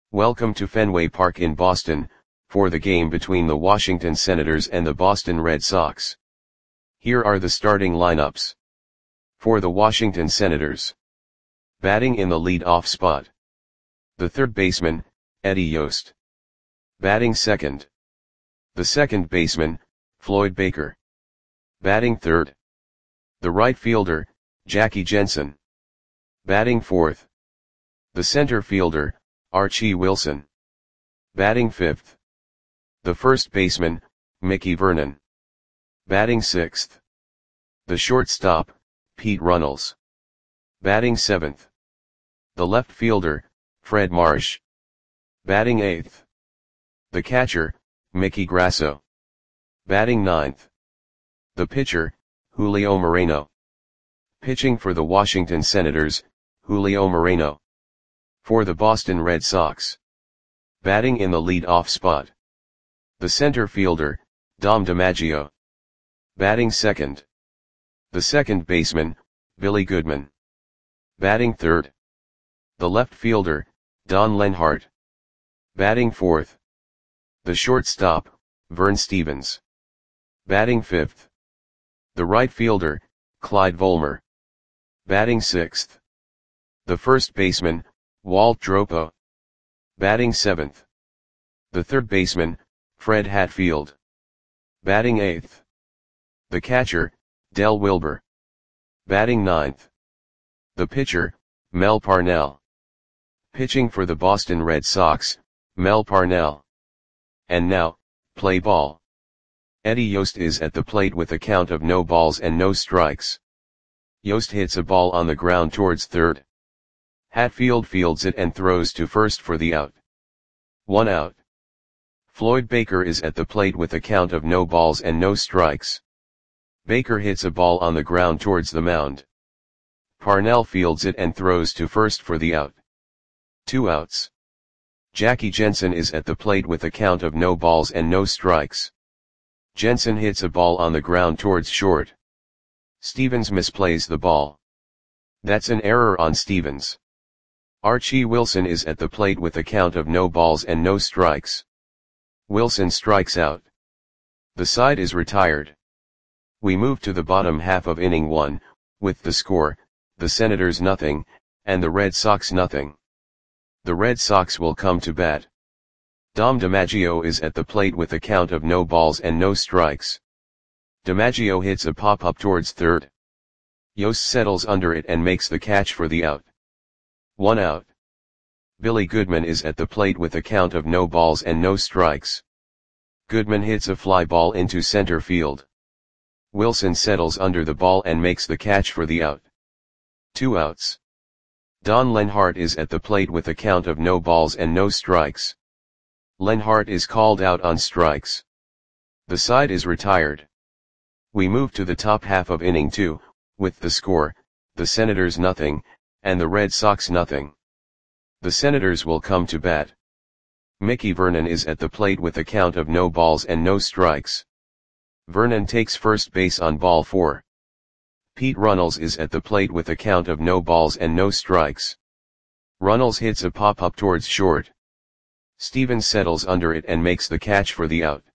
Welcome to Fenway Park in Boston, for the game between the Washington Senators and the Boston Red Sox. Here are the starting lineups. For the Washington Senators. Batting in the lead-off spot. The third baseman, Eddie Yost. Batting second. The second baseman, Floyd Baker. Batting third. The right fielder, Jackie Jensen. Batting fourth. The center fielder, Archie Wilson. Batting fifth. The first baseman, Mickey Vernon. Batting sixth. The shortstop, Pete Runnels. Batting seventh. The left fielder, Fred Marsh. Batting eighth. The catcher, Mickey Grasso. Batting ninth. The pitcher, Julio Moreno. Pitching for the Washington Senators, Julio Moreno. For the Boston Red Sox. Batting in the lead-off spot. The center fielder, Dom DiMaggio. Batting second. The second baseman, Billy Goodman. Batting third. The left fielder, Don Lenhart. Batting fourth. The shortstop, Vern Stephens. Batting fifth. The right fielder, Clyde Volmer. Batting sixth. The first baseman, Walt Dropo. Batting seventh. The third baseman, Fred Hatfield. Batting eighth. The catcher, Del Wilber. Batting ninth. The pitcher, Mel Parnell. Pitching for the Boston Red Sox, Mel Parnell. And now, play ball. Eddie Yost is at the plate with a count of no balls and no strikes. Yost hits a ball on the ground towards third. Hatfield fields it and throws to first for the out. 1 out. Floyd Baker is at the plate with a count of no balls and no strikes. Baker hits a ball on the ground towards the mound. Parnell fields it and throws to first for the out. 2 outs. Jackie Jensen is at the plate with a count of no balls and no strikes. Jensen hits a ball on the ground towards short. Stephens misplays the ball. That's an error on Stephens. Archie Wilson is at the plate with a count of no balls and no strikes. Wilson strikes out. The side is retired. We move to the bottom half of inning 1, with the score, the Senators nothing, and the Red Sox nothing. The Red Sox will come to bat. Dom DiMaggio is at the plate with a count of no balls and no strikes. DiMaggio hits a pop-up towards third. Yost settles under it and makes the catch for the out. 1 out. Billy Goodman is at the plate with a count of no balls and no strikes. Goodman hits a fly ball into center field. Wilson settles under the ball and makes the catch for the out. 2 outs. Don Lenhart is at the plate with a count of no balls and no strikes. Lenhart is called out on strikes. The side is retired. We move to the top half of inning 2, with the score, the Senators nothing, and the Red Sox nothing. The Senators will come to bat. Mickey Vernon is at the plate with a count of no balls and no strikes. Vernon takes first base on ball 4. Pete Runnels is at the plate with a count of no balls and no strikes. Runnels hits a pop-up towards short. Stephens settles under it and makes the catch for the out.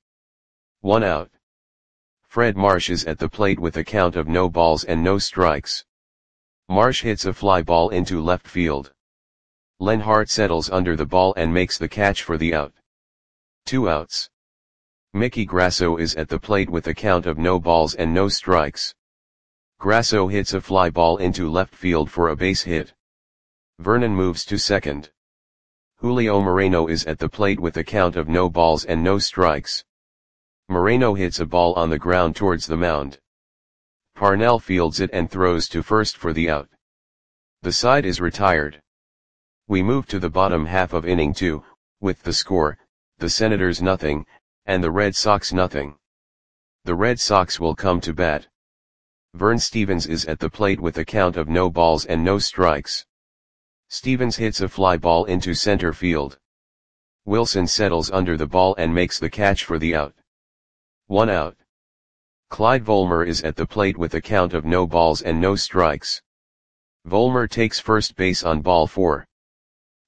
1 out. Fred Marsh is at the plate with a count of no balls and no strikes. Marsh hits a fly ball into left field. Lenhart settles under the ball and makes the catch for the out. 2 outs. Mickey Grasso is at the plate with a count of no balls and no strikes. Grasso hits a fly ball into left field for a base hit. Vernon moves to second. Julio Moreno is at the plate with a count of no balls and no strikes. Moreno hits a ball on the ground towards the mound. Parnell fields it and throws to first for the out. The side is retired. We move to the bottom half of inning 2, with the score, the Senators nothing, and the Red Sox nothing. The Red Sox will come to bat. Vern Stephens is at the plate with a count of no balls and no strikes. Stephens hits a fly ball into center field. Wilson settles under the ball and makes the catch for the out. 1 out. Clyde Volmer is at the plate with a count of no balls and no strikes. Volmer takes first base on ball 4.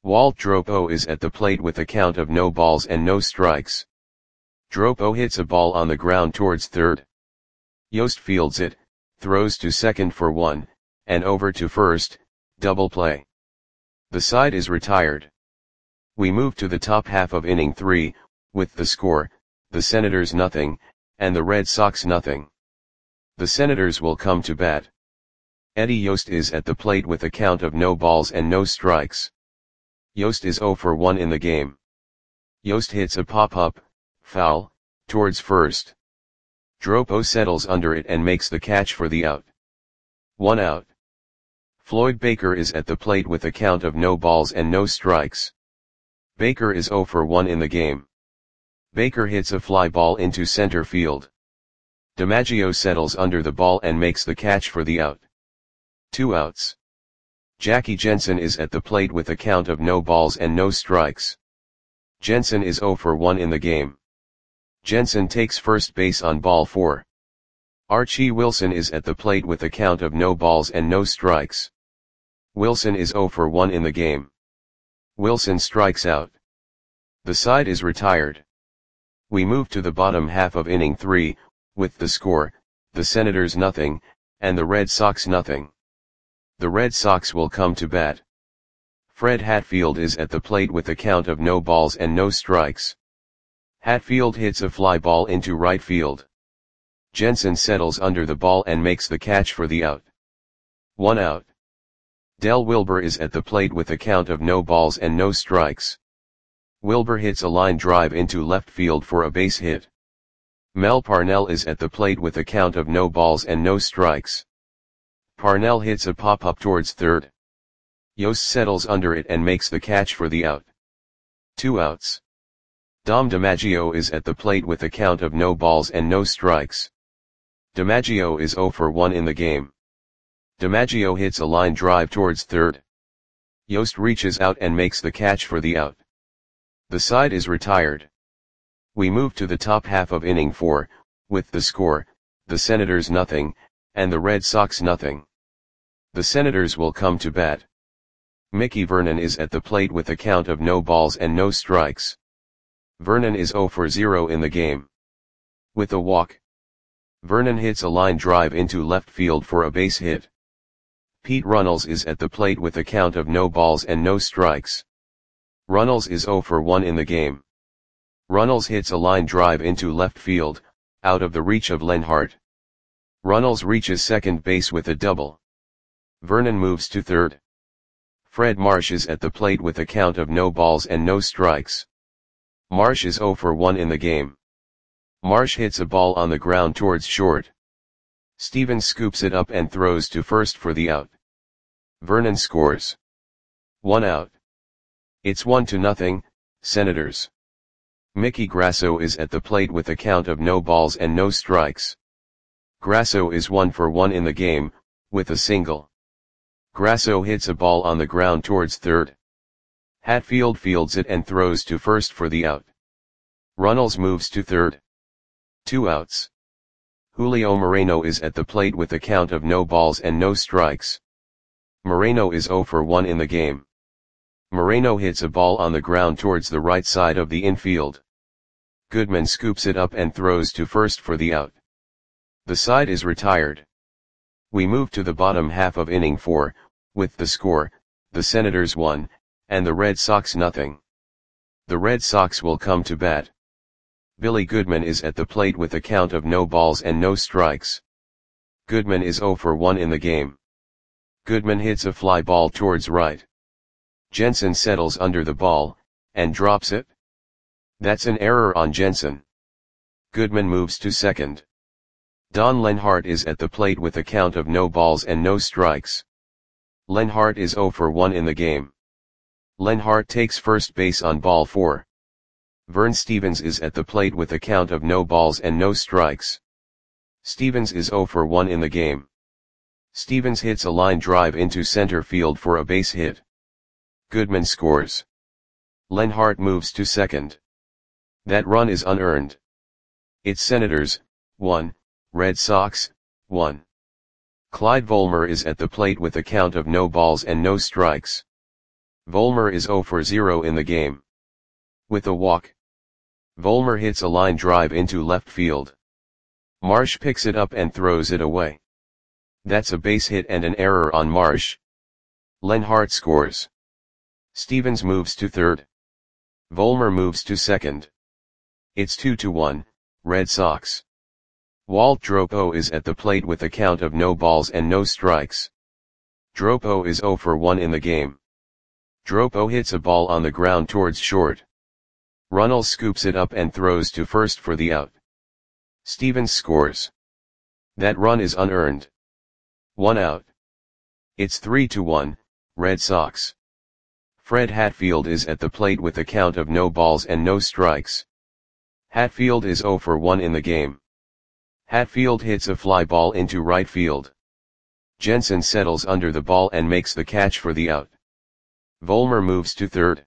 Walt Dropo is at the plate with a count of no balls and no strikes. Dropo hits a ball on the ground towards third. Yost fields it, throws to second for one, and over to first, double play. The side is retired. We move to the top half of inning 3, with the score, the Senators nothing, and the Red Sox nothing. The Senators will come to bat. Eddie Yost is at the plate with a count of no balls and no strikes. Yost is 0 for 1 in the game. Yost hits a pop-up, foul, towards first. Dropo settles under it and makes the catch for the out. 1 out. Floyd Baker is at the plate with a count of no balls and no strikes. Baker is 0 for 1 in the game. Baker hits a fly ball into center field. DiMaggio settles under the ball and makes the catch for the out. 2 outs. Jackie Jensen is at the plate with a count of no balls and no strikes. Jensen is 0 for 1 in the game. Jensen takes first base on ball 4. Archie Wilson is at the plate with a count of no balls and no strikes. Wilson is 0 for 1 in the game. Wilson strikes out. The side is retired. We move to the bottom half of inning 3, with the score, the Senators nothing, and the Red Sox nothing. The Red Sox will come to bat. Fred Hatfield is at the plate with a count of no balls and no strikes. Hatfield hits a fly ball into right field. Jensen settles under the ball and makes the catch for the out. 1 out. Del Wilber is at the plate with a count of no balls and no strikes. Wilber hits a line drive into left field for a base hit. Mel Parnell is at the plate with a count of no balls and no strikes. Parnell hits a pop-up towards third. Yost settles under it and makes the catch for the out. 2 outs. Dom DiMaggio is at the plate with a count of no balls and no strikes. DiMaggio is 0 for 1 in the game. DiMaggio hits a line drive towards third. Yost reaches out and makes the catch for the out. The side is retired. We move to the top half of inning 4, with the score, the Senators nothing, and the Red Sox nothing. The Senators will come to bat. Mickey Vernon is at the plate with a count of no balls and no strikes. Vernon is 0 for 0 in the game. With a walk. Vernon hits a line drive into left field for a base hit. Pete Runnels is at the plate with a count of no balls and no strikes. Runnels is 0 for 1 in the game. Runnels hits a line drive into left field, out of the reach of Lenhart. Runnels reaches second base with a double. Vernon moves to third. Fred Marsh is at the plate with a count of no balls and no strikes. Marsh is 0 for 1 in the game. Marsh hits a ball on the ground towards short. Stevens scoops it up and throws to first for the out. Vernon scores. 1 out. It's 1-0, Senators. Mickey Grasso is at the plate with a count of no balls and no strikes. Grasso is 1 for 1 in the game, with a single. Grasso hits a ball on the ground towards third. Hatfield fields it and throws to first for the out. Runnels moves to third. 2 outs. Julio Moreno is at the plate with a count of no balls and no strikes. Moreno is 0 for 1 in the game. Moreno hits a ball on the ground towards the right side of the infield. Goodman scoops it up and throws to first for the out. The side is retired. We move to the bottom half of inning 4, with the score, the Senators 1, and the Red Sox nothing. The Red Sox will come to bat. Billy Goodman is at the plate with a count of no balls and no strikes. Goodman is 0 for 1 in the game. Goodman hits a fly ball towards right. Jensen settles under the ball, and drops it. That's an error on Jensen. Goodman moves to second. Don Lenhart is at the plate with a count of no balls and no strikes. Lenhart is 0 for 1 in the game. Lenhart takes first base on ball 4. Vern Stevens is at the plate with a count of no balls and no strikes. Stevens is 0 for 1 in the game. Stevens hits a line drive into center field for a base hit. Goodman scores. Lenhart moves to second. That run is unearned. It's Senators, 1, Red Sox, 1. Clyde Volmer is at the plate with a count of no balls and no strikes. Volmer is 0 for 0 in the game. With a walk, Volmer hits a line drive into left field. Marsh picks it up and throws it away. That's a base hit and an error on Marsh. Lenhart scores. Stevens moves to third. Volmer moves to second. It's 2-1, Red Sox. Walt Dropo is at the plate with a count of no balls and no strikes. Dropo is 0 for 1 in the game. Dropo hits a ball on the ground towards short. Runnels scoops it up and throws to first for the out. Stevens scores. That run is unearned. 1 out. It's 3-1, Red Sox. Fred Hatfield is at the plate with a count of no balls and no strikes. Hatfield is 0 for 1 in the game. Hatfield hits a fly ball into right field. Jensen settles under the ball and makes the catch for the out. Volmer moves to third.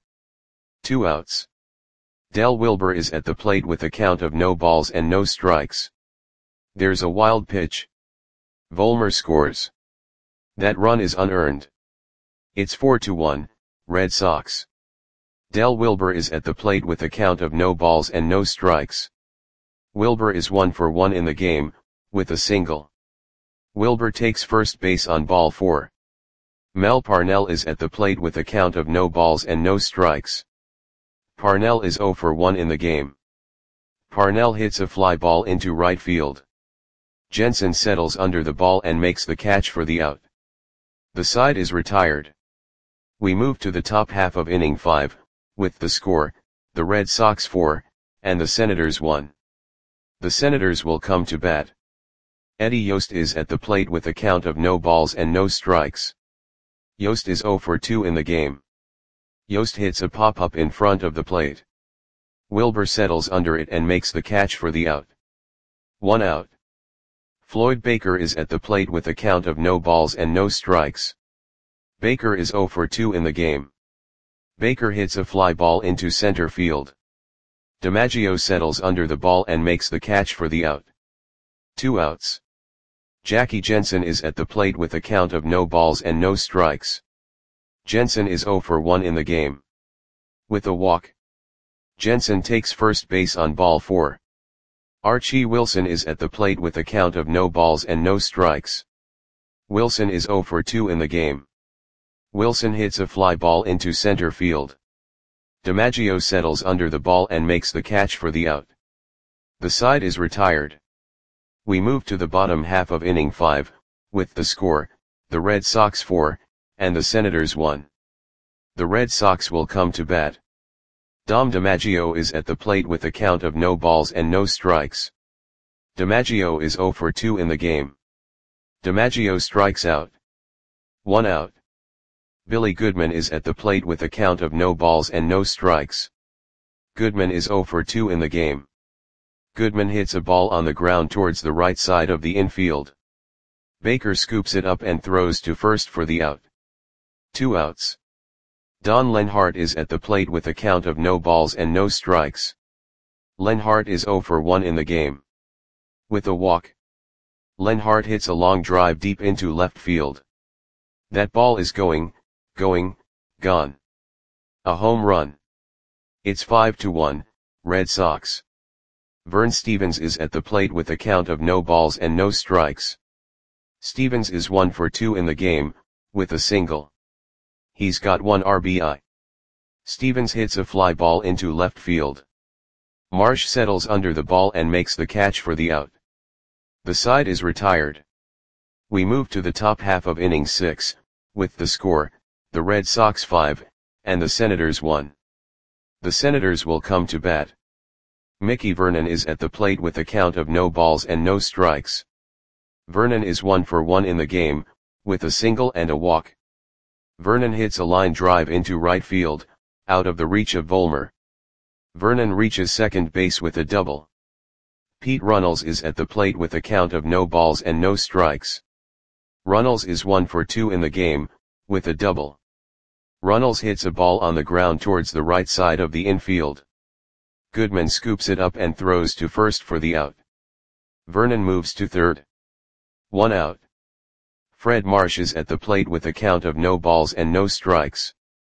2 outs. Del Wilber is at the plate with a count of no balls and no strikes. There's a wild pitch. Volmer scores. That run is unearned. It's 4-1, Red Sox. Del Wilber is at the plate with a count of no balls and no strikes. Wilber is 1 for 1 in the game, with a single. Wilber takes first base on ball 4. Mel Parnell is at the plate with a count of no balls and no strikes. Parnell is 0 for 1 in the game. Parnell hits a fly ball into right field. Jensen settles under the ball and makes the catch for the out. The side is retired. We move to the top half of inning 5, with the score, the Red Sox 4, and the Senators 1. The Senators will come to bat. Eddie Yost is at the plate with a count of no balls and no strikes. Yost is 0 for 2 in the game. Yost hits a pop-up in front of the plate. Wilber settles under it and makes the catch for the out. 1 out. Floyd Baker is at the plate with a count of no balls and no strikes. Baker is 0 for 2 in the game. Baker hits a fly ball into center field. DiMaggio settles under the ball and makes the catch for the out. 2 outs. Jackie Jensen is at the plate with a count of no balls and no strikes. Jensen is 0 for 1 in the game. With a walk, Jensen takes first base on ball 4. Archie Wilson is at the plate with a count of no balls and no strikes. Wilson is 0 for 2 in the game. Wilson hits a fly ball into center field. DiMaggio settles under the ball and makes the catch for the out. The side is retired. We move to the bottom half of inning 5, with the score, the Red Sox 4, and the Senators 1. The Red Sox will come to bat. Dom DiMaggio is at the plate with a count of no balls and no strikes. DiMaggio is 0 for 2 in the game. DiMaggio strikes out. 1 out. Billy Goodman is at the plate with a count of no balls and no strikes. Goodman is 0 for 2 in the game. Goodman hits a ball on the ground towards the right side of the infield. Baker scoops it up and throws to first for the out. 2 outs. Don Lenhart is at the plate with a count of no balls and no strikes. Lenhart is 0 for 1 in the game. With a walk, Lenhart hits a long drive deep into left field. That ball is gone. A home run. It's 5-1, Red Sox. Vern Stevens is at the plate with a count of no balls and no strikes. Stevens is 1 for 2 in the game, with a single. He's got 1 RBI. Stevens hits a fly ball into left field. Marsh settles under the ball and makes the catch for the out. The side is retired. We move to the top half of inning 6, with the score, the Red Sox 5, and the Senators 1. The Senators will come to bat. Mickey Vernon is at the plate with a count of no balls and no strikes. Vernon is 1 for 1 in the game, with a single and a walk. Vernon hits a line drive into right field, out of the reach of Volmer. Vernon reaches second base with a double. Pete Runnels is at the plate with a count of no balls and no strikes. Runnels is 1 for 2 in the game, with a double. Runnels hits a ball on the ground towards the right side of the infield. Goodman scoops it up and throws to first for the out. Vernon moves to third. 1 out. Fred Marsh is at the plate with a count of no balls and no strikes.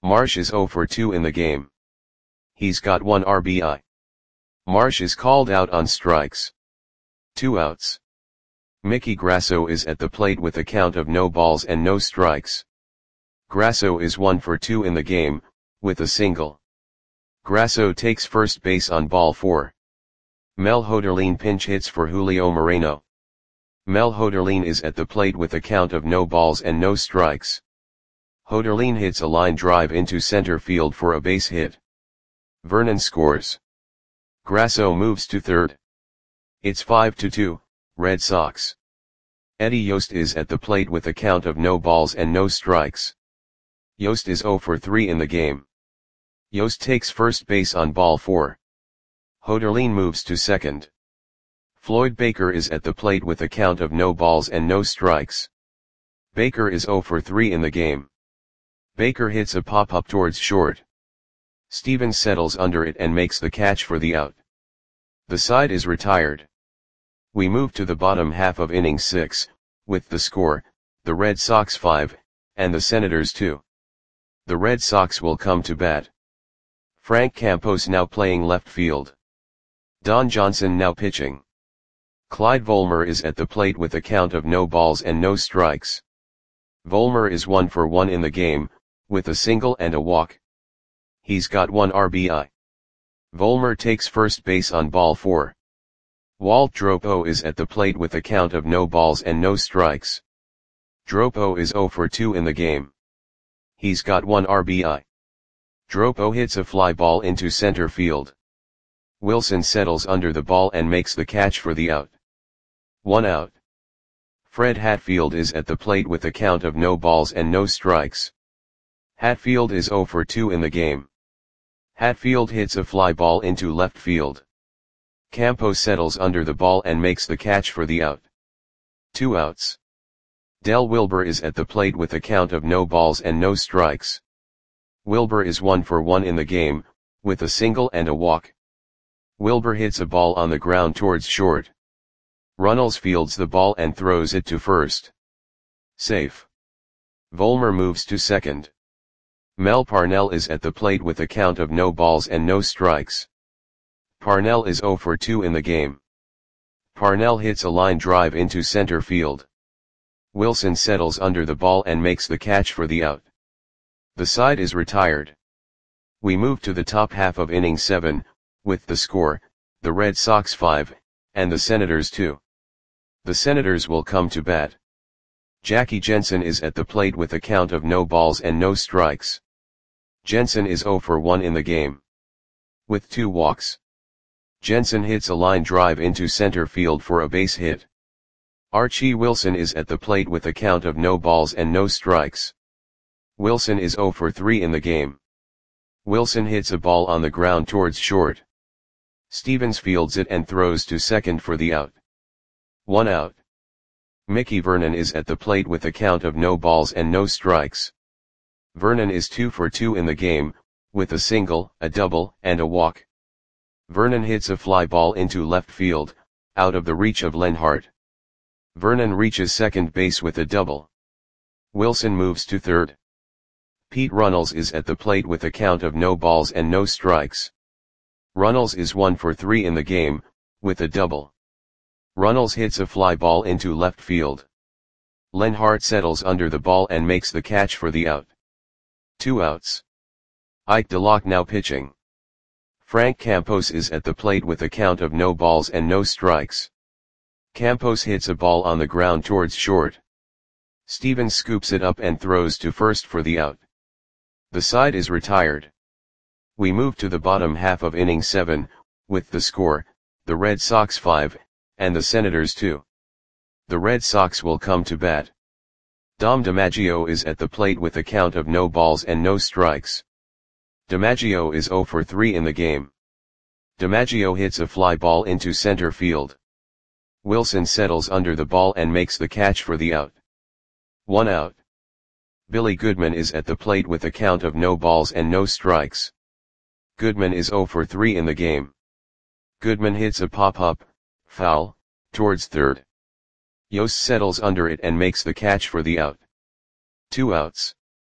Marsh is 0 for 2 in the game. He's got 1 RBI. Marsh is called out on strikes. 2 outs. Mickey Grasso is at the plate with a count of no balls and no strikes. Grasso is 1 for 2 in the game, with a single. Grasso takes first base on ball 4. Mel Hoderlin pinch hits for Julio Moreno. Mel Hoderlin is at the plate with a count of no balls and no strikes. Hoderlin hits a line drive into center field for a base hit. Vernon scores. Grasso moves to third. It's 5-2, Red Sox. Eddie Yost is at the plate with a count of no balls and no strikes. Yost is 0 for 3 in the game. Yost takes first base on ball 4. Hoderlin moves to second. Floyd Baker is at the plate with a count of no balls and no strikes. Baker is 0 for 3 in the game. Baker hits a pop-up towards short. Stevens settles under it and makes the catch for the out. The side is retired. We move to the bottom half of inning 6, with the score, the Red Sox 5, and the Senators 2. The Red Sox will come to bat. Frank Campos now playing left field. Don Johnson now pitching. Clyde Volmer is at the plate with a count of no balls and no strikes. Volmer is 1 for 1 in the game, with a single and a walk. He's got 1 RBI. Volmer takes first base on ball 4. Walt Dropo is at the plate with a count of no balls and no strikes. Dropo is 0 for 2 in the game. He's got 1 RBI. Dropo hits a fly ball into center field. Wilson settles under the ball and makes the catch for the out. 1 out. Fred Hatfield is at the plate with a count of no balls and no strikes. Hatfield is 0 for 2 in the game. Hatfield hits a fly ball into left field. Campos settles under the ball and makes the catch for the out. 2 outs. Del Wilber is at the plate with a count of no balls and no strikes. Wilber is 1 for 1 in the game, with a single and a walk. Wilber hits a ball on the ground towards short. Runnels fields the ball and throws it to first. Safe. Volmer moves to second. Mel Parnell is at the plate with a count of no balls and no strikes. Parnell is 0 for 2 in the game. Parnell hits a line drive into center field. Wilson settles under the ball and makes the catch for the out. The side is retired. We move to the top half of inning 7, with the score, the Red Sox 5, and the Senators 2. The Senators will come to bat. Jackie Jensen is at the plate with a count of no balls and no strikes. Jensen is 0 for 1 in the game. With 2 walks. Jensen hits a line drive into center field for a base hit. Archie Wilson is at the plate with a count of no balls and no strikes. Wilson is 0 for 3 in the game. Wilson hits a ball on the ground towards short. Stevens fields it and throws to second for the out. 1 out. Mickey Vernon is at the plate with a count of no balls and no strikes. Vernon is 2 for 2 in the game, with a single, a double, and a walk. Vernon hits a fly ball into left field, out of the reach of Lenhart. Vernon reaches second base with a double. Wilson moves to third. Pete Runnels is at the plate with a count of no balls and no strikes. Runnels is 1 for 3 in the game, with a double. Runnels hits a fly ball into left field. Lenhart settles under the ball and makes the catch for the out. 2 outs. Ike DeLocke now pitching. Frank Campos is at the plate with a count of no balls and no strikes. Campos hits a ball on the ground towards short. Stevens scoops it up and throws to first for the out. The side is retired. We move to the bottom half of inning 7, with the score, the Red Sox 5, and the Senators 2. The Red Sox will come to bat. Dom DiMaggio is at the plate with a count of no balls and no strikes. DiMaggio is 0 for 3 in the game. DiMaggio hits a fly ball into center field. Wilson settles under the ball and makes the catch for the out. 1 out. Billy Goodman is at the plate with a count of no balls and no strikes. Goodman is 0 for 3 in the game. Goodman hits a pop-up, foul, towards third. Yost settles under it and makes the catch for the out. 2 outs.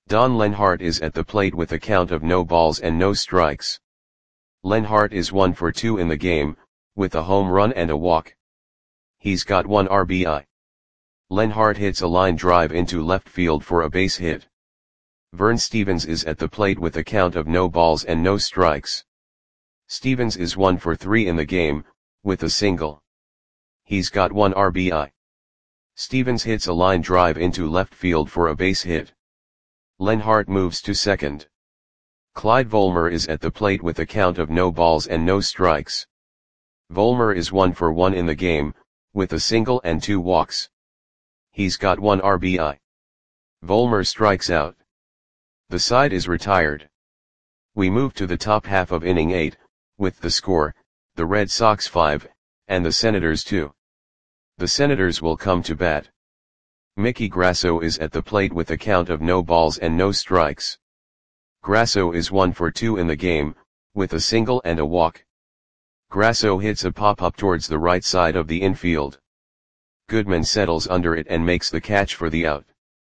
Don Lenhart is at the plate with a count of no balls and no strikes. Lenhart is 1 for 2 in the game, with a home run and a walk. He's got 1 RBI. Lenhart hits a line drive into left field for a base hit. Vern Stephens is at the plate with a count of no balls and no strikes. Stephens is 1 for 3 in the game, with a single. He's got 1 RBI. Stephens hits a line drive into left field for a base hit. Lenhart moves to second. Clyde Volmer is at the plate with a count of no balls and no strikes. Volmer is 1 for 1 in the game, with a single and 2 walks. He's got 1 RBI. Volmer strikes out. The side is retired. We move to the top half of inning 8, with the score, the Red Sox 5, and the Senators 2. The Senators will come to bat. Mickey Grasso is at the plate with a count of no balls and no strikes. Grasso is 1 for 2 in the game, with a single and a walk. Grasso hits a pop-up towards the right side of the infield. Goodman settles under it and makes the catch for the out.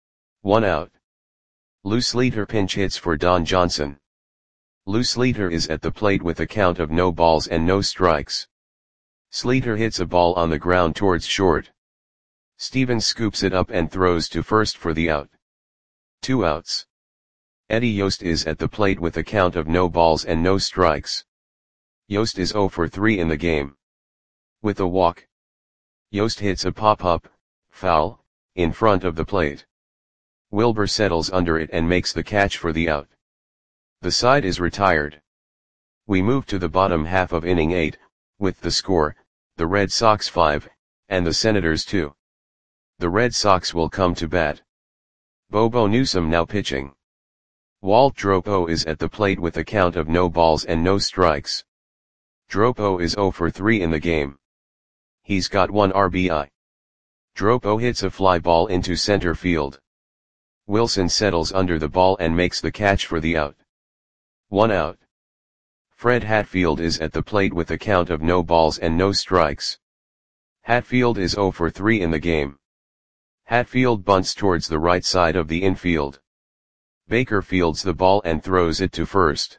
1 out. Lou Sleeter pinch hits for Don Johnson. Lou Sleeter is at the plate with a count of no balls and no strikes. Sleeter hits a ball on the ground towards short. Stephens scoops it up and throws to first for the out. 2 outs. Eddie Yost is at the plate with a count of no balls and no strikes. Yost is 0 for 3 in the game. With a walk. Yost hits a pop-up, foul, in front of the plate. Wilbur settles under it and makes the catch for the out. The side is retired. We move to the bottom half of inning 8, with the score, the Red Sox 5, and the Senators 2. The Red Sox will come to bat. Bobo Newsom now pitching. Walt Dropo is at the plate with a count of no balls and no strikes. Dropo is 0 for 3 in the game. He's got 1 RBI. Dropo hits a fly ball into center field. Wilson settles under the ball and makes the catch for the out. 1 out. Fred Hatfield is at the plate with a count of no balls and no strikes. Hatfield is 0 for 3 in the game. Hatfield bunts towards the right side of the infield. Baker fields the ball and throws it to first.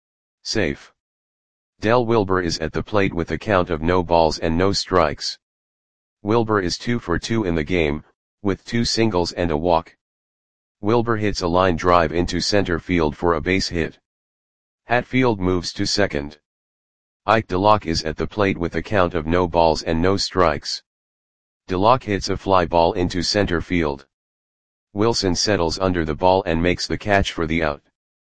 Safe. Del Wilbur is at the plate with a count of no balls and no strikes. Wilbur is 2 for 2 in the game, with 2 singles and a walk. Wilbur hits a line drive into center field for a base hit. Hatfield moves to second. Ike DeLocke is at the plate with a count of no balls and no strikes. DeLocke hits a fly ball into center field. Wilson settles under the ball and makes the catch for the out.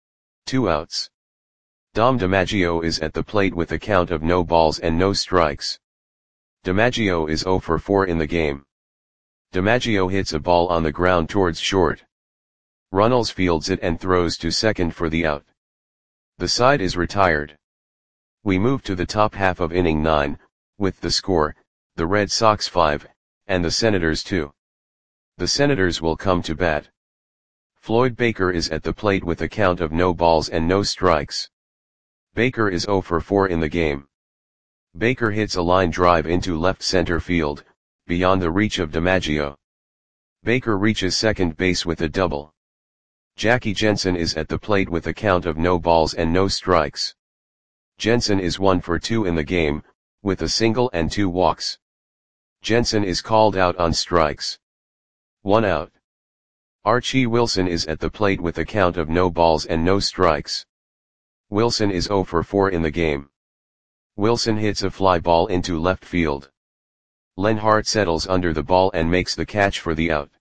2 outs. Dom DiMaggio is at the plate with a count of no balls and no strikes. DiMaggio is 0 for 4 in the game. DiMaggio hits a ball on the ground towards short. Runnels fields it and throws to second for the out. The side is retired. We move to the top half of inning 9, with the score, the Red Sox 5, and the Senators 2. The Senators will come to bat. Floyd Baker is at the plate with a count of no balls and no strikes. Baker is 0 for 4 in the game. Baker hits a line drive into left center field, beyond the reach of DiMaggio. Baker reaches second base with a double. Jackie Jensen is at the plate with a count of no balls and no strikes. Jensen is 1 for 2 in the game, with a single and 2 walks. Jensen is called out on strikes. 1 out. Archie Wilson is at the plate with a count of no balls and no strikes. Wilson is 0 for 4 in the game. Wilson hits a fly ball into left field. Lenhart settles under the ball and makes the catch for the out.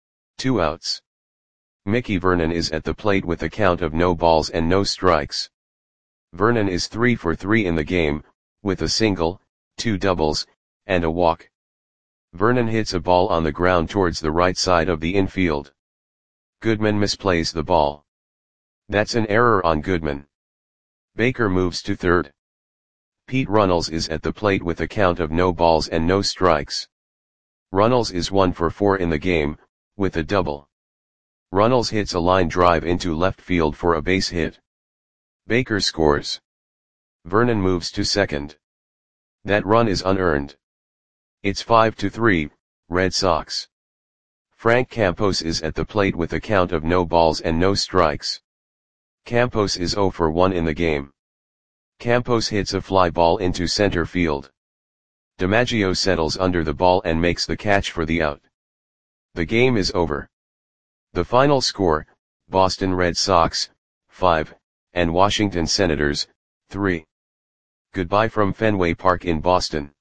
2 outs. Mickey Vernon is at the plate with a count of no balls and no strikes. Vernon is 3 for 3 in the game, with a single, 2 doubles, and a walk. Vernon hits a ball on the ground towards the right side of the infield. Goodman misplays the ball. That's an error on Goodman. Baker moves to third. Pete Runnels is at the plate with a count of no balls and no strikes. Runnels is 1 for 4 in the game, with a double. Runnels hits a line drive into left field for a base hit. Baker scores. Vernon moves to second. That run is unearned. It's 5-3, Red Sox. Frank Campos is at the plate with a count of no balls and no strikes. Campos is 0 for 1 in the game. Campos hits a fly ball into center field. DiMaggio settles under the ball and makes the catch for the out. The game is over. The final score, Boston Red Sox, 5, and Washington Senators, 3. Goodbye from Fenway Park in Boston.